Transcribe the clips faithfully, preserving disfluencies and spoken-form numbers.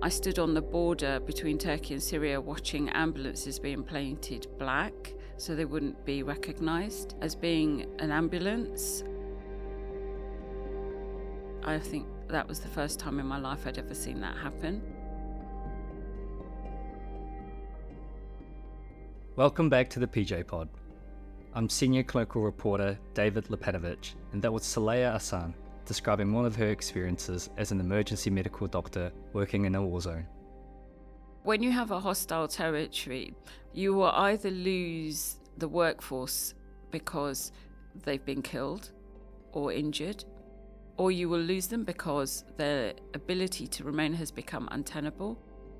I stood on the border between Turkey and Syria watching ambulances being painted black so they wouldn't be recognised as being an ambulance. I think that was the first time in my life I'd ever seen that happen. Welcome back to the P J Pod. I'm senior clinical reporter David Lepanovic, and that was Saleha Ahsan describing one of her experiences as an emergency medical doctor working in a war zone. When you have a hostile territory, you will either lose the workforce because they've been killed or injured, or you will lose them because their ability to remain has become untenable.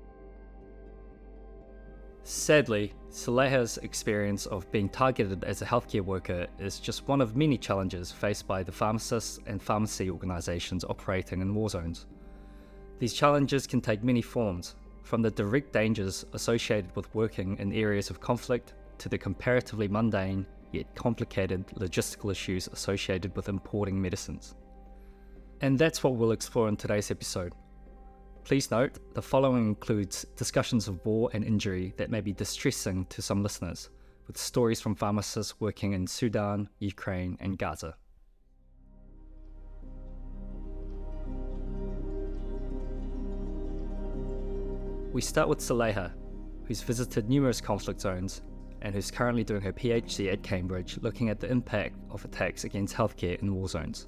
Sadly, Saleha's experience of being targeted as a healthcare worker is just one of many challenges faced by the pharmacists and pharmacy organisations operating in war zones. These challenges can take many forms, from the direct dangers associated with working in areas of conflict to the comparatively mundane yet complicated logistical issues associated with importing medicines. And that's what we'll explore in today's episode. Please note, the following includes discussions of war and injury that may be distressing to some listeners, with stories from pharmacists working in Sudan, Ukraine, and Gaza. We start with Saleha, who's visited numerous conflict zones and who's currently doing her PhD at Cambridge looking at the impact of attacks against healthcare in war zones.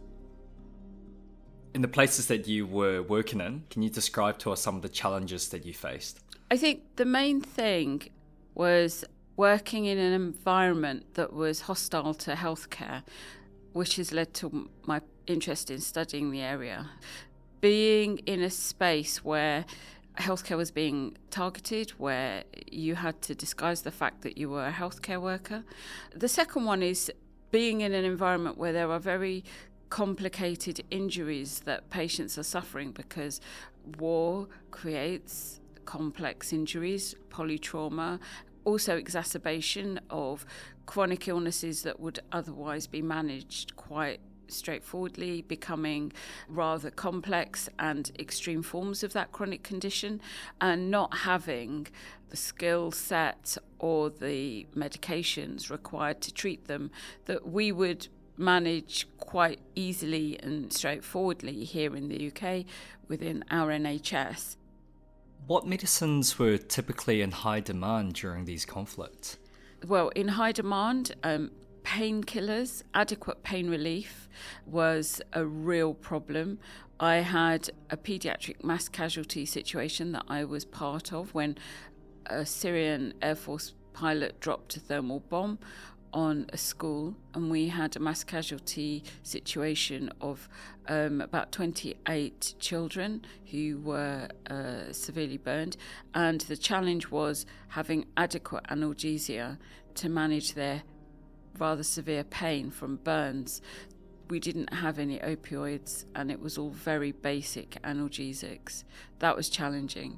In the places that you were working in, can you describe to us some of the challenges that you faced? I think the main thing was working in an environment that was hostile to healthcare, which has led to my interest in studying the area. Being in a space where healthcare was being targeted, where you had to disguise the fact that you were a healthcare worker. The second one is being in an environment where there are very complicated injuries that patients are suffering because war creates complex injuries, polytrauma, also exacerbation of chronic illnesses that would otherwise be managed quite straightforwardly, becoming rather complex and extreme forms of that chronic condition, and not having the skill set or the medications required to treat them that we would manage quite easily and straightforwardly here in the U K within our N H S. What medicines were typically in high demand during these conflicts? Well, in high demand, um, painkillers, adequate pain relief was a real problem. I had a paediatric mass casualty situation that I was part of when a Syrian Air Force pilot dropped a thermal bomb on a school, and we had a mass casualty situation of um, about twenty-eight children who were uh, severely burned, and the challenge was having adequate analgesia to manage their rather severe pain from burns. We didn't have any opioids, and it was all very basic analgesics. That was challenging.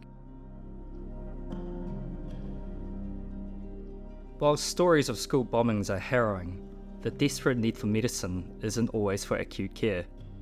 While stories of school bombings are harrowing, the desperate need for medicine isn't always for acute care.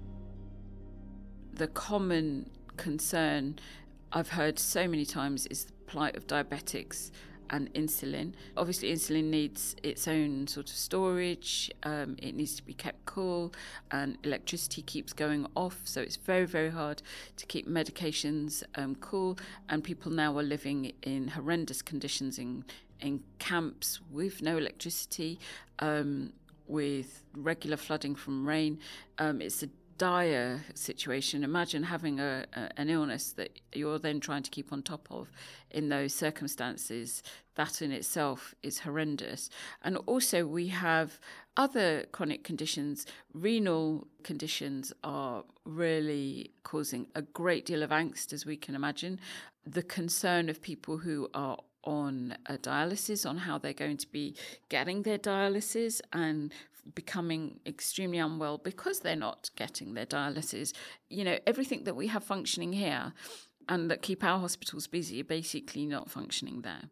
The common concern I've heard so many times is the plight of diabetics and insulin. Obviously, insulin needs its own sort of storage, um, it needs to be kept cool, and electricity keeps going off, so it's very, very hard to keep medications um, cool, and people now are living in horrendous conditions in in camps with no electricity, um, with regular flooding from rain. Um, it's a dire situation. Imagine having a, a an illness that you're then trying to keep on top of in those circumstances. That in itself is horrendous. And also we have other chronic conditions. Renal conditions are really causing a great deal of angst, as we can imagine. The concern of people who are on a dialysis, on how they're going to be getting their dialysis and becoming extremely unwell because they're not getting their dialysis. You know, everything that we have functioning here and that keep our hospitals busy are basically not functioning there.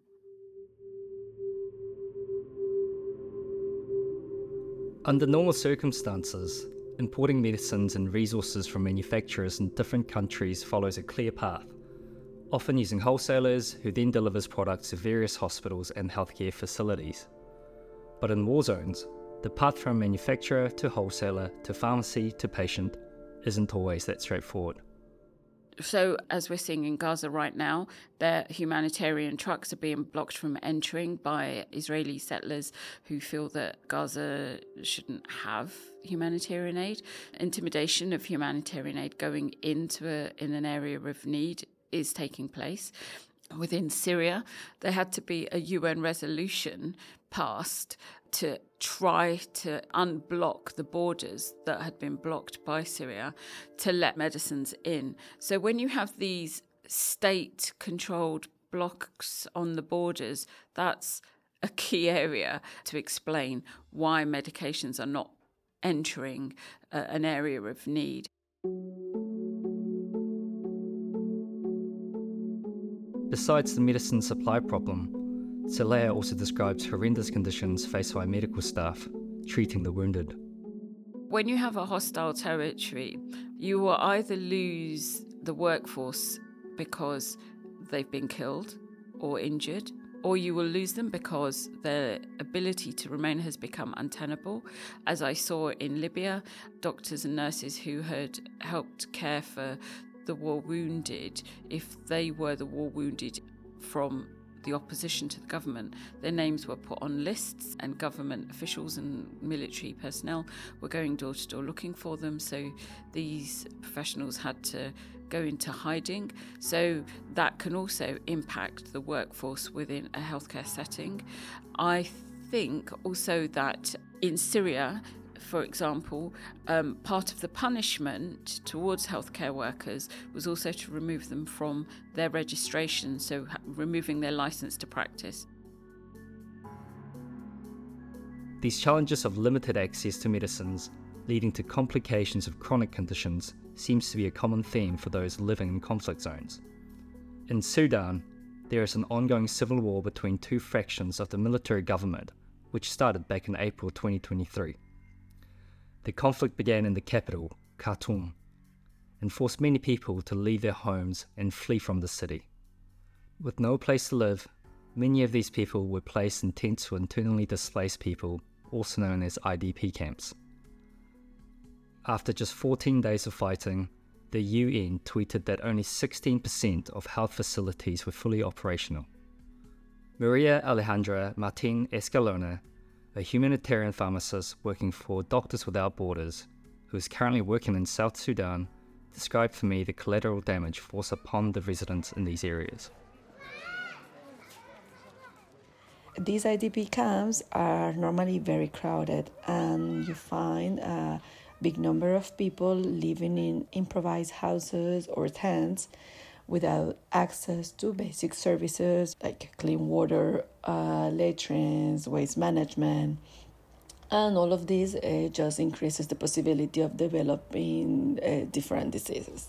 Under normal circumstances, importing medicines and resources from manufacturers in different countries follows a clear path. often using wholesalers who then delivers products to various hospitals and healthcare facilities. But in war zones, the path from manufacturer to wholesaler to pharmacy to patient isn't always that straightforward. So, as we're seeing in Gaza right now, their humanitarian trucks are being blocked from entering by Israeli settlers who feel that Gaza shouldn't have humanitarian aid. Intimidation of humanitarian aid going into a, in an area of need is taking place. Within Syria, there had to be a U N resolution passed to try to unblock the borders that had been blocked by Syria to let medicines in. So when you have these state-controlled blocks on the borders, that's a key area to explain why medications are not entering uh, an area of need. Besides the medicine supply problem, Saleha also describes horrendous conditions faced by medical staff treating the wounded. When you have a hostile territory, you will either lose the workforce because they've been killed or injured, or you will lose them because their ability to remain has become untenable. As I saw in Libya, doctors and nurses who had helped care for the war wounded, if they were the war wounded from the opposition to the government, their names were put on lists and government officials and military personnel were going door to door looking for them. So these professionals had to go into hiding. So that can also impact the workforce within a healthcare setting. I think also that in Syria, for example, um, part of the punishment towards healthcare workers was also to remove them from their registration, so ha- removing their license to practice. These challenges of limited access to medicines, leading to complications of chronic conditions, seems to be a common theme for those living in conflict zones. In Sudan, there is an ongoing civil war between two factions of the military government, which started back in April twenty twenty-three. The conflict began in the capital, Khartoum, and forced many people to leave their homes and flee from the city. With no place to live, many of these people were placed in tents for internally displaced people, also known as I D P camps. After just fourteen days of fighting, the U N tweeted that only sixteen percent of health facilities were fully operational. Maria Alejandra Martin Escalona, a humanitarian pharmacist working for Doctors Without Borders, who is currently working in South Sudan, described for me the collateral damage forced upon the residents in these areas. These I D P camps are normally very crowded, and you find a big number of people living in improvised houses or tents without access to basic services like clean water, uh, latrines, waste management. And all of this uh, just increases the possibility of developing uh, different diseases.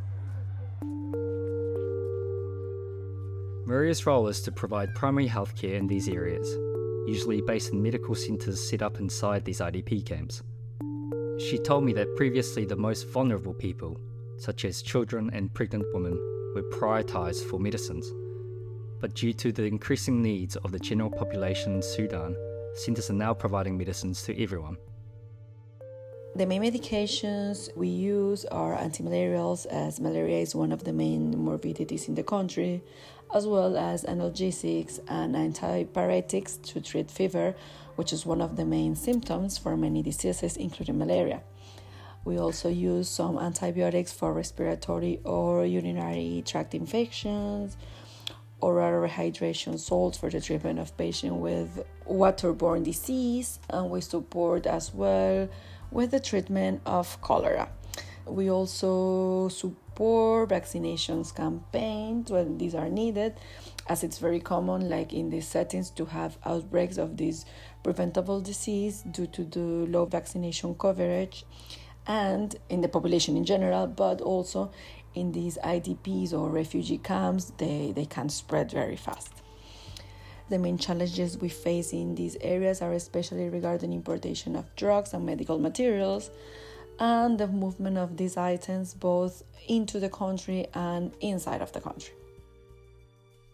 Maria's role is to provide primary health care in these areas, usually based in medical centres set up inside these I D P camps. She told me that previously the most vulnerable people, such as children and pregnant women, were prioritised for medicines. But due to the increasing needs of the general population in Sudan, centres are now providing medicines to everyone. The main medications we use are antimalarials, as malaria is one of the main morbidities in the country, as well as analgesics and antipyretics to treat fever, which is one of the main symptoms for many diseases, including malaria. We also use some antibiotics for respiratory or urinary tract infections, oral rehydration salts for the treatment of patients with waterborne disease, and we support as well with the treatment of cholera. We also support vaccinations campaigns when these are needed, as it's very common, like in these settings, to have outbreaks of this preventable disease due to the low vaccination coverage, and in the population in general, but also in these I D Ps or refugee camps, they, they can spread very fast. The main challenges we face in these areas are especially regarding importation of drugs and medical materials, and the movement of these items both into the country and inside of the country.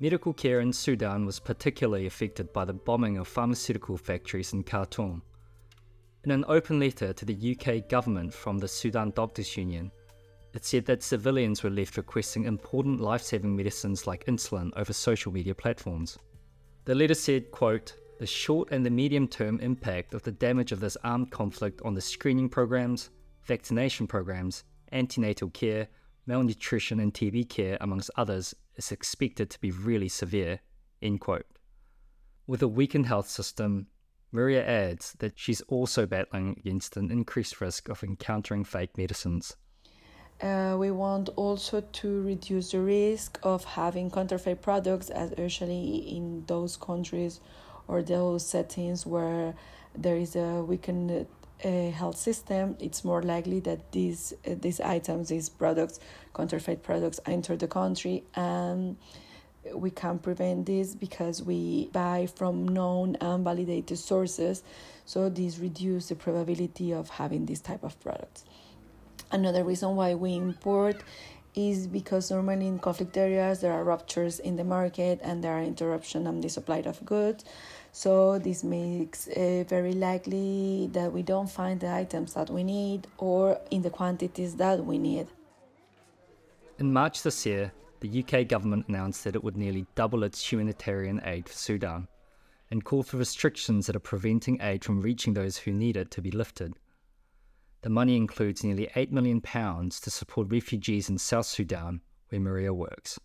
Medical care in Sudan was particularly affected by the bombing of pharmaceutical factories in Khartoum. In an open letter to the U K government from the Sudan Doctors Union, it said that civilians were left requesting important life-saving medicines like insulin over social media platforms. The letter said, quote, "The short and the medium-term impact of the damage of this armed conflict on the screening programs, vaccination programs, antenatal care, malnutrition and T B care, amongst others, is expected to be really severe," end quote. With a weakened health system, Maria adds that she's also battling against an increased risk of encountering fake medicines. Uh, we want also to reduce the risk of having counterfeit products, especially in those countries or those settings where there is a weakened uh, health system. It's more likely that these uh, these items, these products, counterfeit products, enter the country, and we can prevent this because we buy from known and validated sources. So this reduces the probability of having this type of products. Another reason why we import is because normally in conflict areas there are ruptures in the market and there are interruptions in the supply of goods. So this makes it very likely that we don't find the items that we need or in the quantities that we need. In March this year, the U K government announced that it would nearly double its humanitarian aid for Sudan and called for restrictions that are preventing aid from reaching those who need it to be lifted. The money includes nearly eight million pounds to support refugees in South Sudan, where Maria works.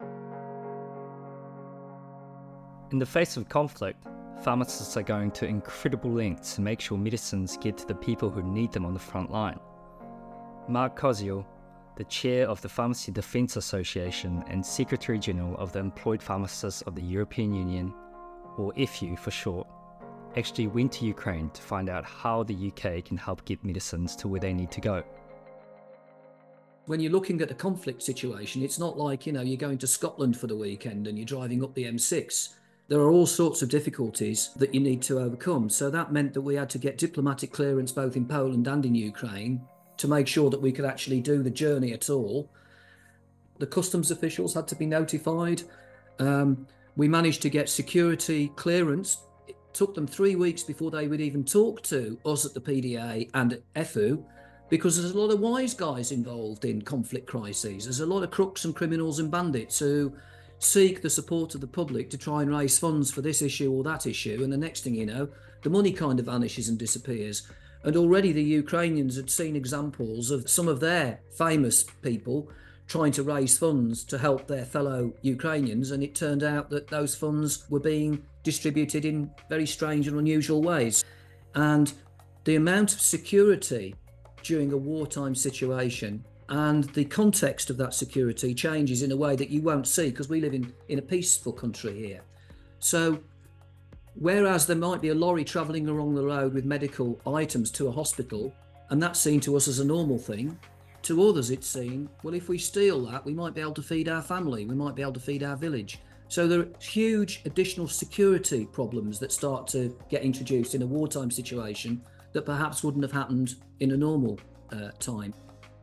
In the face of conflict, pharmacists are going to incredible lengths to make sure medicines get to the people who need them on the front line. Mark Koziel, the chair of the Pharmacy Defence Association and Secretary General of the Employed Pharmacists of the European Union, or E F U for short, actually went to Ukraine to find out how the U K can help get medicines to where they need to go. When you're looking at a conflict situation, it's not like, you know, you're going to Scotland for the weekend and you're driving up the M six. There are all sorts of difficulties that you need to overcome. So that meant that we had to get diplomatic clearance both in Poland and in Ukraine to make sure that we could actually do the journey at all. The customs officials had to be notified. Um, we managed to get security clearance. It took them three weeks before they would even talk to us at the P D A and at E F U, because there's a lot of wise guys involved in conflict crises. There's a lot of crooks and criminals and bandits who seek the support of the public to try and raise funds for this issue or that issue, and the next thing you know, the money kind of vanishes and disappears. And already the Ukrainians had seen examples of some of their famous people trying to raise funds to help their fellow Ukrainians, and it turned out that those funds were being distributed in very strange and unusual ways. And the amount of security during a wartime situation and the context of that security changes in a way that you won't see, because we live in, in a peaceful country here. So whereas there might be a lorry travelling along the road with medical items to a hospital, and that's seen to us as a normal thing, to others it's seen, well, if we steal that, we might be able to feed our family, we might be able to feed our village. So there are huge additional security problems that start to get introduced in a wartime situation that perhaps wouldn't have happened in a normal uh, time.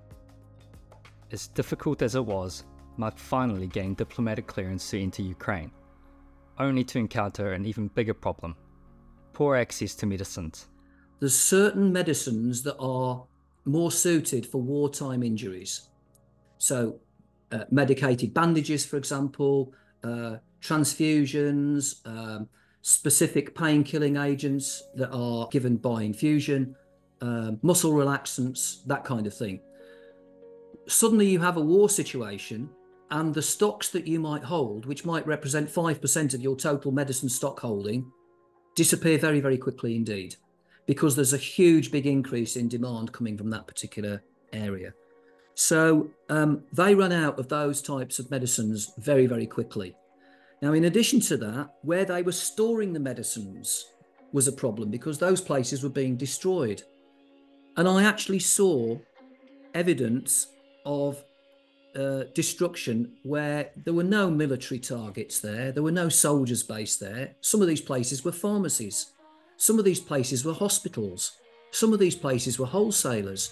As difficult as it was, Mark finally gained diplomatic clearance to enter Ukraine, only to encounter an even bigger problem: poor access to medicines. There's certain medicines that are more suited for wartime injuries. So uh, medicated bandages, for example, uh, transfusions, um, specific pain-killing agents that are given by infusion, uh, muscle relaxants, that kind of thing. Suddenly you have a war situation and the stocks that you might hold, which might represent five percent of your total medicine stock holding, disappear very, very quickly indeed, because there's a huge big increase in demand coming from that particular area. So um, they run out of those types of medicines very, very quickly. Now, in addition to that, where they were storing the medicines was a problem, because those places were being destroyed. And I actually saw evidence of uh, destruction where there were no military targets there, there were no soldiers based there. Some of these places were pharmacies. Some of these places were hospitals. Some of these places were wholesalers.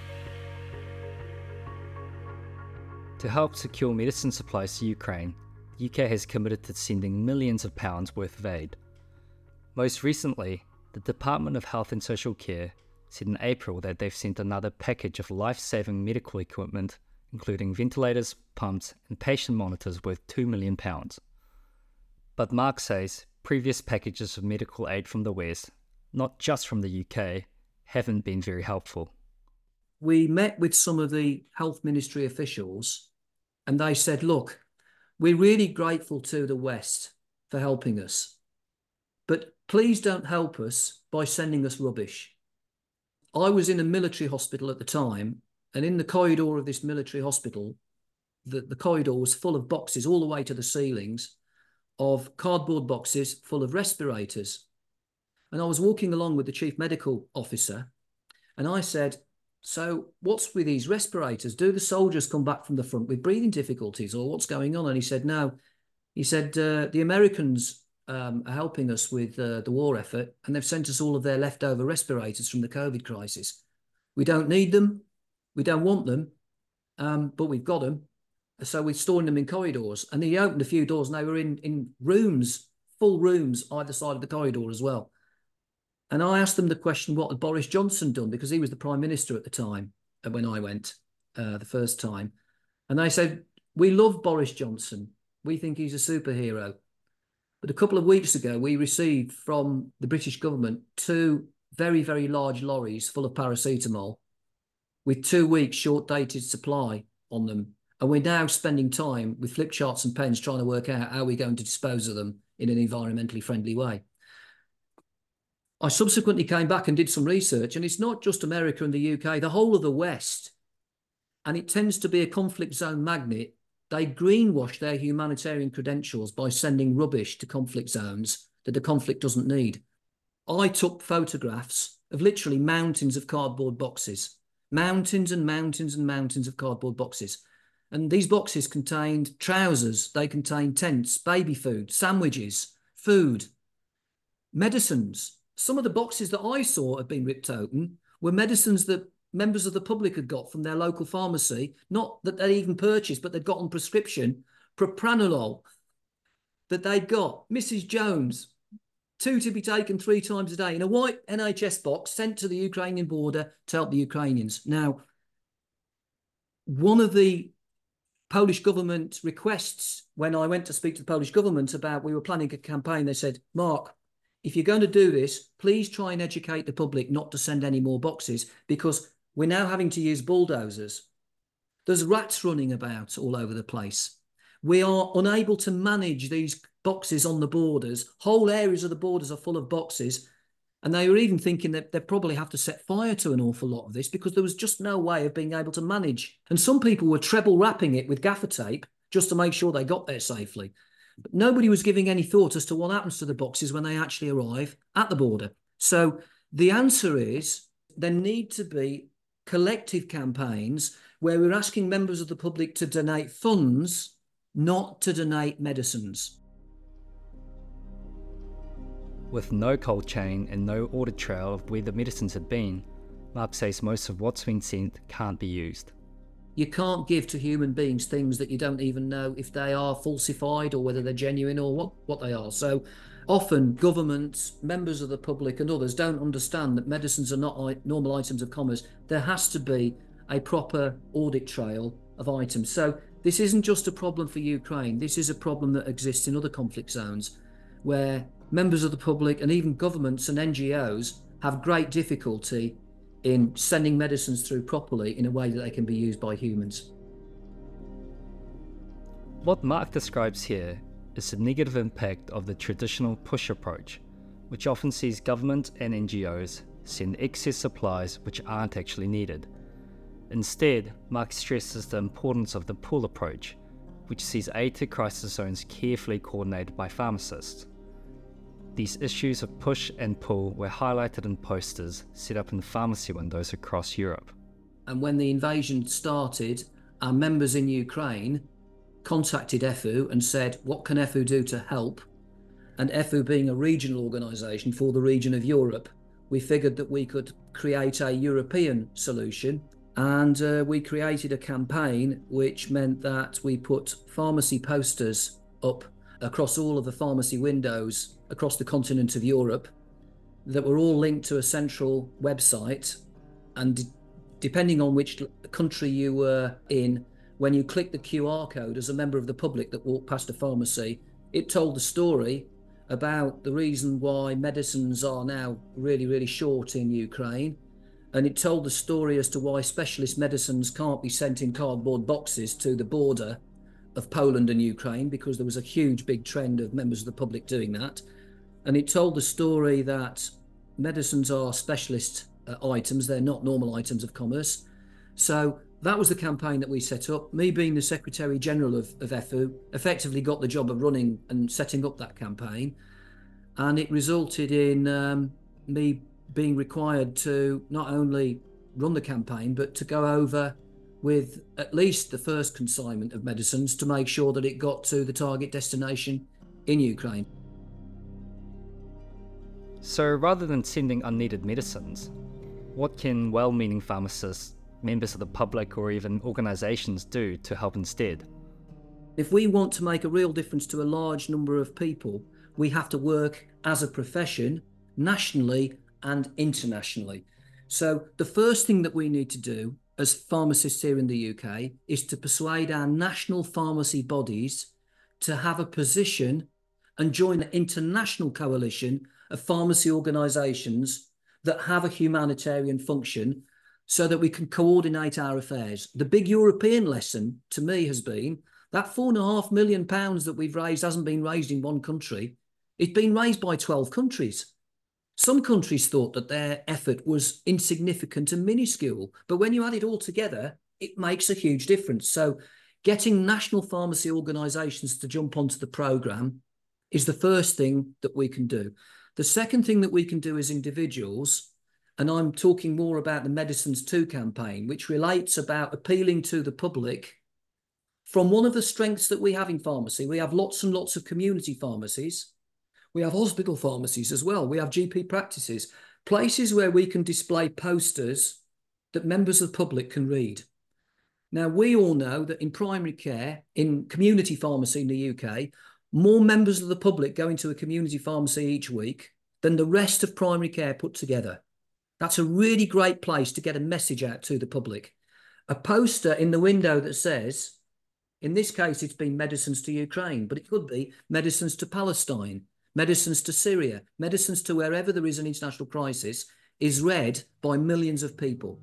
To help secure medicine supplies to Ukraine, the U K has committed to sending millions of pounds worth of aid. Most recently, the Department of Health and Social Care said in April that they've sent another package of life-saving medical equipment, including ventilators, pumps, and patient monitors worth two million pounds. But Mark says previous packages of medical aid from the West, not just from the U K, haven't been very helpful. We met with some of the health ministry officials and they said, look, we're really grateful to the West for helping us, but please don't help us by sending us rubbish. I was in a military hospital at the time, and in the corridor of this military hospital, the, the corridor was full of boxes all the way to the ceilings of cardboard boxes full of respirators. And I was walking along with the chief medical officer and I said, so what's with these respirators? Do the soldiers come back from the front with breathing difficulties or what's going on? And he said, no. He said, uh, the Americans um, are helping us with uh, the war effort and they've sent us all of their leftover respirators from the COVID crisis. We don't need them. We don't want them, um, but we've got them. So we're storing them in corridors. And he opened a few doors and they were in, in rooms, full rooms, either side of the corridor as well. And I asked them the question, what had Boris Johnson done? Because he was the Prime Minister at the time when I went uh, the first time. And they said, we love Boris Johnson. We think he's a superhero. But a couple of weeks ago, we received from the British government two very, very large lorries full of paracetamol with two weeks short-dated supply on them. And we're now spending time with flip charts and pens trying to work out how we're going to dispose of them in an environmentally friendly way. I subsequently came back and did some research, and it's not just America and the U K, the whole of the West. And it tends to be a conflict zone magnet. They greenwash their humanitarian credentials by sending rubbish to conflict zones that the conflict doesn't need. I took photographs of literally mountains of cardboard boxes, mountains and mountains and mountains of cardboard boxes. And these boxes contained trousers, they contained tents, baby food, sandwiches, food, medicines. Some of the boxes that I saw had been ripped open were medicines that members of the public had got from their local pharmacy, not that they even purchased, but they'd got on prescription, propranolol, that they'd got. Missus Jones, two to be taken three times a day in a white N H S box sent to the Ukrainian border to help the Ukrainians. Now, one of the Polish government requests when I went to speak to the Polish government about we were planning a campaign, they said, Mark, if you're going to do this, please try and educate the public not to send any more boxes because we're now having to use bulldozers. There's rats running about all over the place. We are unable to manage these boxes on the borders. Whole areas of the borders are full of boxes. And they were even thinking that they probably have to set fire to an awful lot of this because there was just no way of being able to manage. And some people were treble wrapping it with gaffer tape just to make sure they got there safely. But nobody was giving any thought as to what happens to the boxes when they actually arrive at the border. So the answer is there need to be collective campaigns where we're asking members of the public to donate funds, not to donate medicines. With no cold chain and no audit trail of where the medicines had been, Mark says most of what's been sent can't be used. You can't give to human beings things that you don't even know if they are falsified or whether they're genuine or what, what they are. So often governments, members of the public and others don't understand that medicines are not normal items of commerce. There has to be a proper audit trail of items. So this isn't just a problem for Ukraine. This is a problem that exists in other conflict zones where members of the public and even governments and N G Os have great difficulty in sending medicines through properly in a way that they can be used by humans. What Mark describes here is the negative impact of the traditional push approach, which often sees government and N G Os send excess supplies which aren't actually needed. Instead, Mark stresses the importance of the pull approach, which sees aid to crisis zones carefully coordinated by pharmacists. These issues of push and pull were highlighted in posters set up in pharmacy windows across Europe. And when the invasion started, our members in Ukraine contacted E F U and said, what can E F U do to help? And E F U being a regional organisation for the region of Europe, we figured that we could create a European solution. And uh, we created a campaign which meant that we put pharmacy posters up across all of the pharmacy windows across the continent of Europe that were all linked to a central website. And d- depending on which country you were in, when you clicked the Q R code as a member of the public that walked past a pharmacy, it told the story about the reason why medicines are now really, really short in Ukraine. And it told the story as to why specialist medicines can't be sent in cardboard boxes to the border of Poland and Ukraine, because there was a huge big trend of members of the public doing that. And it told the story that medicines are specialist uh, items, they're not normal items of commerce. So that was the campaign that we set up. Me being the Secretary General of, of F U, effectively got the job of running and setting up that campaign. And it resulted in um, me being required to not only run the campaign, but to go over with at least the first consignment of medicines to make sure that it got to the target destination in Ukraine. So rather than sending unneeded medicines, what can well-meaning pharmacists, members of the public, or even organisations do to help instead? If we want to make a real difference to a large number of people, we have to work as a profession, nationally and internationally. So the first thing that we need to do as pharmacists here in the U K is to persuade our national pharmacy bodies to have a position and join the international coalition of pharmacy organisations that have a humanitarian function, so that we can coordinate our affairs. The big European lesson to me has been that four and a half million pounds that we've raised hasn't been raised in one country. It's been raised by twelve countries. Some countries thought that their effort was insignificant and minuscule, but when you add it all together, it makes a huge difference. So getting national pharmacy organisations to jump onto the programme is the first thing that we can do. The second thing that we can do as individuals, and I'm talking more about the Medicines two campaign, which relates about appealing to the public from one of the strengths that we have in pharmacy. We have lots and lots of community pharmacies. We have hospital pharmacies as well. We have G P practices, places where we can display posters that members of the public can read. Now, we all know that in primary care, in community pharmacy in the U K, more members of the public go into a community pharmacy each week than the rest of primary care put together. That's a really great place to get a message out to the public. A poster in the window that says, in this case, it's been Medicines to Ukraine, but it could be Medicines to Palestine, Medicines to Syria, medicines to wherever there is an international crisis, is read by millions of people.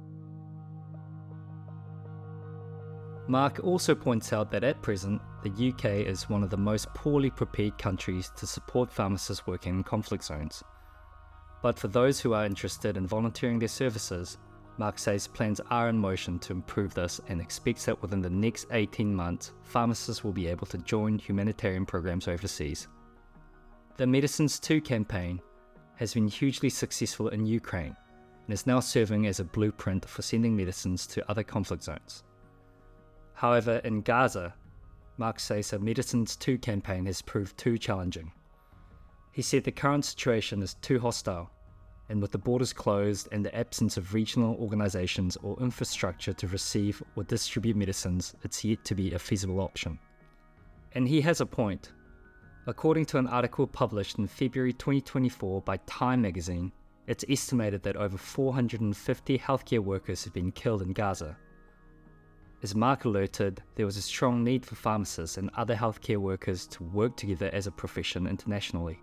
Mark also points out that at present, the U K is one of the most poorly prepared countries to support pharmacists working in conflict zones. But for those who are interested in volunteering their services, Mark says plans are in motion to improve this and expects that within the next eighteen months, pharmacists will be able to join humanitarian programs overseas. The Medicines two campaign has been hugely successful in Ukraine and is now serving as a blueprint for sending medicines to other conflict zones. However, in Gaza, Mark says the Medicines two campaign has proved too challenging. He said the current situation is too hostile, and with the borders closed and the absence of regional organisations or infrastructure to receive or distribute medicines, it's yet to be a feasible option. And he has a point. According to an article published in February twenty twenty-four by Time magazine, it's estimated that over four hundred fifty healthcare workers have been killed in Gaza. As Mark alerted, there was a strong need for pharmacists and other healthcare workers to work together as a profession internationally.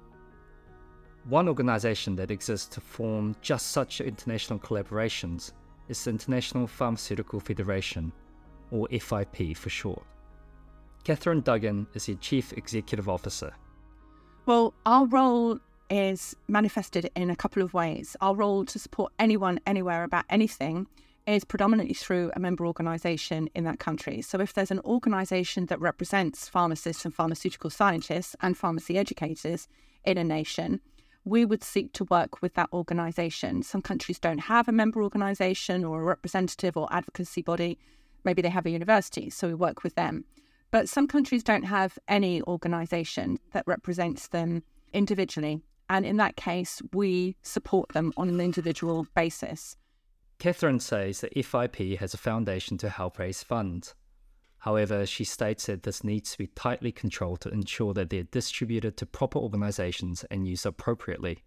One organisation that exists to form just such international collaborations is the International Pharmaceutical Federation, or F I P for short. Catherine Duggan is the Chief Executive Officer. Well, our role is manifested in a couple of ways. Our role to support anyone, anywhere about anything is predominantly through a member organisation in that country. So if there's an organisation that represents pharmacists and pharmaceutical scientists and pharmacy educators in a nation, we would seek to work with that organisation. Some countries don't have a member organisation or a representative or advocacy body. Maybe they have a university, so we work with them. But some countries don't have any organisation that represents them individually. And in that case, we support them on an individual basis. Catherine says that F I P has a foundation to help raise funds. However, she states that this needs to be tightly controlled to ensure that they're distributed to proper organisations and used appropriately.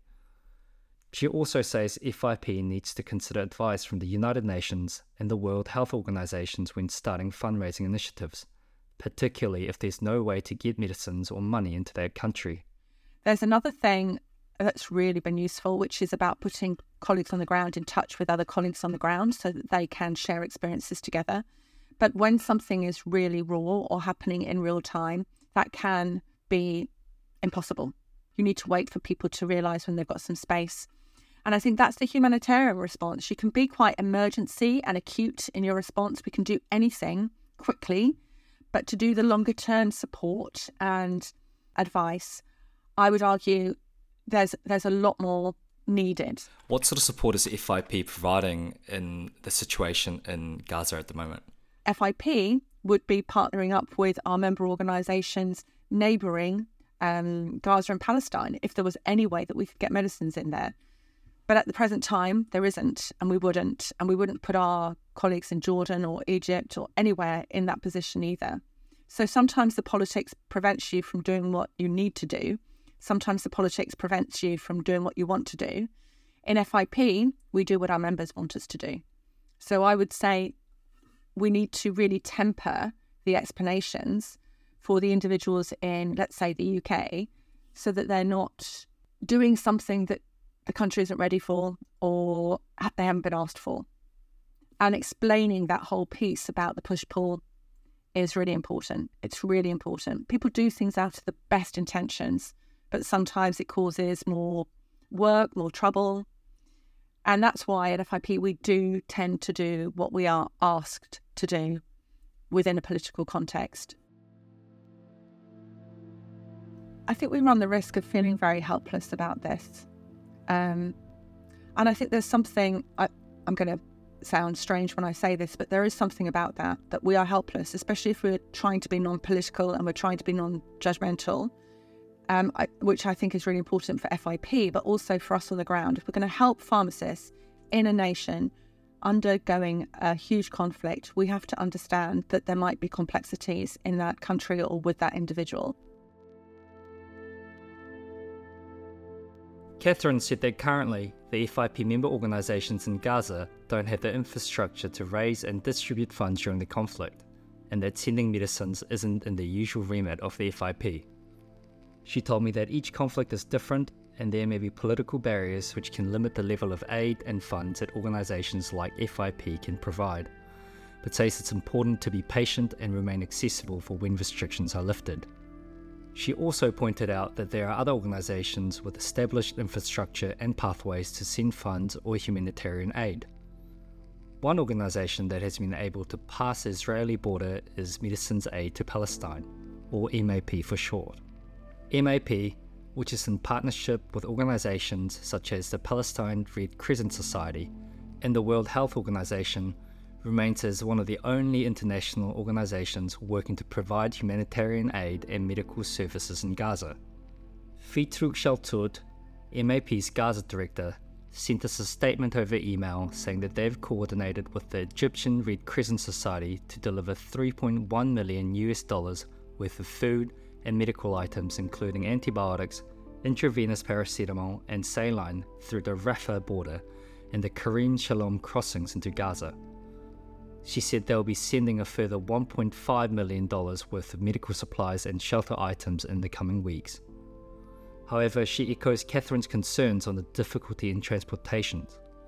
She also says F I P needs to consider advice from the United Nations and the World Health Organizations when starting fundraising initiatives, particularly if there's no way to get medicines or money into their country. There's another thing that's really been useful, which is about putting colleagues on the ground in touch with other colleagues on the ground so that they can share experiences together. But when something is really raw or happening in real time, that can be impossible. You need to wait for people to realise when they've got some space. And I think that's the humanitarian response. You can be quite emergency and acute in your response. We can do anything quickly, but to do the longer term support and advice, I would argue there's there's a lot more needed. What sort of support is F I P providing in the situation in Gaza at the moment? F I P would be partnering up with our member organisations neighbouring um, Gaza and Palestine if there was any way that we could get medicines in there. But at the present time, there isn't, and we wouldn't. And we wouldn't put our colleagues in Jordan or Egypt or anywhere in that position either. So sometimes the politics prevents you from doing what you need to do. Sometimes the politics prevents you from doing what you want to do. In F I P, we do what our members want us to do. So I would say we need to really temper the explanations for the individuals in, let's say, the U K, so that they're not doing something that the country isn't ready for or they haven't been asked for. And explaining that whole piece about the push-pull is really important. It's really important. People do things out of the best intentions, but sometimes it causes more work, more trouble. And that's why at F I P we do tend to do what we are asked to do within a political context. I think we run the risk of feeling very helpless about this. Um, and I think there's something, I, I'm going to sound strange when I say this, but there is something about that, that we are helpless, especially if we're trying to be non-political and we're trying to be non-judgmental, um, I, which I think is really important for F I P, but also for us on the ground. If we're going to help pharmacists in a nation undergoing a huge conflict, we have to understand that there might be complexities in that country or with that individual. Catherine said that currently the F I P member organisations in Gaza don't have the infrastructure to raise and distribute funds during the conflict, and that sending medicines isn't in the usual remit of the F I P. She told me that each conflict is different and there may be political barriers which can limit the level of aid and funds that organisations like F I P can provide, but says it's important to be patient and remain accessible for when restrictions are lifted. She also pointed out that there are other organisations with established infrastructure and pathways to send funds or humanitarian aid. One organisation that has been able to pass the Israeli border is Medicines Aid to Palestine, or M A P for short. M A P, which is in partnership with organisations such as the Palestine Red Crescent Society and the World Health Organization, remains as one of the only international organisations working to provide humanitarian aid and medical services in Gaza. Fitruk Shaltut, M A P's Gaza director, sent us a statement over email saying that they've coordinated with the Egyptian Red Crescent Society to deliver three point one million U S dollars worth of food and medical items including antibiotics, intravenous paracetamol and saline through the Rafah border and the Karim Shalom crossings into Gaza. She said they'll be sending a further one point five million dollars worth of medical supplies and shelter items in the coming weeks. However, she echoes Catherine's concerns on the difficulty in transportation.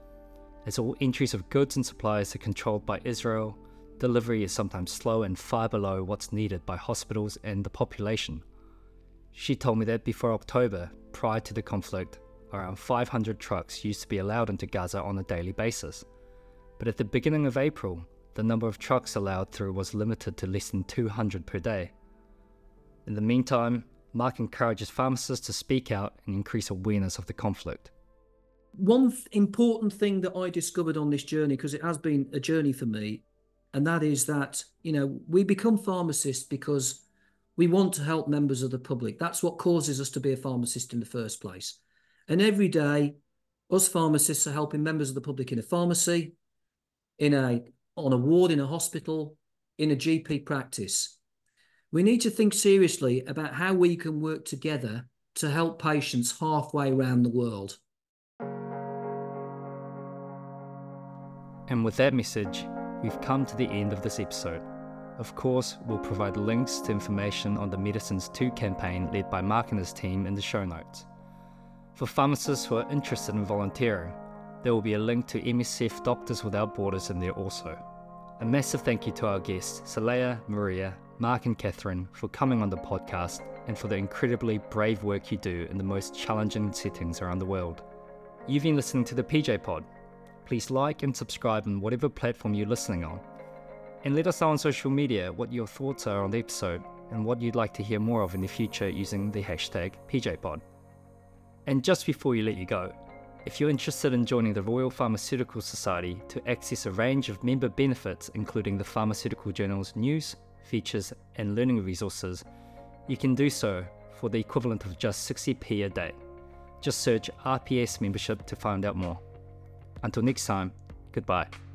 As all entries of goods and supplies are controlled by Israel, delivery is sometimes slow and far below what's needed by hospitals and the population. She told me that before October, prior to the conflict, around five hundred trucks used to be allowed into Gaza on a daily basis. But at the beginning of April, the number of trucks allowed through was limited to less than two hundred per day. In the meantime, Mark encourages pharmacists to speak out and increase awareness of the conflict. One th- important thing that I discovered on this journey, because it has been a journey for me, and that is that, you know, we become pharmacists because we want to help members of the public. That's what causes us to be a pharmacist in the first place. And every day, us pharmacists are helping members of the public in a pharmacy, in a on a ward in a hospital, in a G P practice. We need to think seriously about how we can work together to help patients halfway around the world. And with that message, we've come to the end of this episode. Of course, we'll provide links to information on the Medicines two campaign led by Mark and his team in the show notes. For pharmacists who are interested in volunteering, there will be a link to M S F Doctors Without Borders in there also. A massive thank you to our guests, Saleha, Maria, Mark and Catherine, for coming on the podcast and for the incredibly brave work you do in the most challenging settings around the world. You've been listening to the P J Pod. Please like and subscribe on whatever platform you're listening on. And let us know on social media what your thoughts are on the episode and what you'd like to hear more of in the future using the hashtag P J Pod. And just before we let you go, if you're interested in joining the Royal Pharmaceutical Society to access a range of member benefits including the Pharmaceutical Journal's news, features and learning resources, you can do so for the equivalent of just sixty p a day. Just search R P S membership to find out more. Until next time, goodbye.